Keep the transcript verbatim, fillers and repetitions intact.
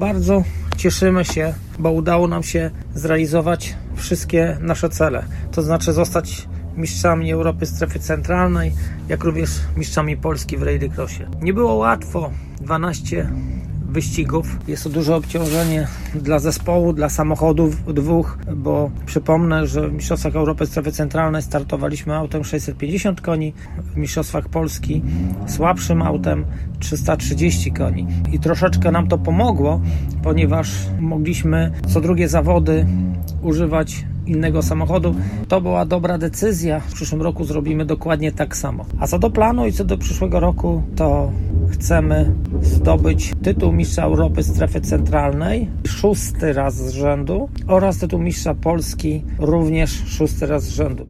Bardzo cieszymy się, bo udało nam się zrealizować wszystkie nasze cele. To znaczy zostać mistrzami Europy strefy centralnej, jak również mistrzami Polski w rallycrossie. Nie było łatwo, dwanaście wyścigów. Jest to duże obciążenie dla zespołu, dla samochodów dwóch, bo przypomnę, że w Mistrzostwach Europy Strefy Centralnej startowaliśmy autem sześćset pięćdziesiąt koni, w Mistrzostwach Polski słabszym autem trzysta trzydzieści koni. I troszeczkę nam to pomogło, ponieważ mogliśmy co drugie zawody używać innego samochodu. To była dobra decyzja. W przyszłym roku zrobimy dokładnie tak samo. A co do planu i co do przyszłego roku, to chcemy zdobyć tytuł mistrza Europy strefy centralnej szósty raz z rzędu oraz tytuł mistrza Polski również szósty raz z rzędu.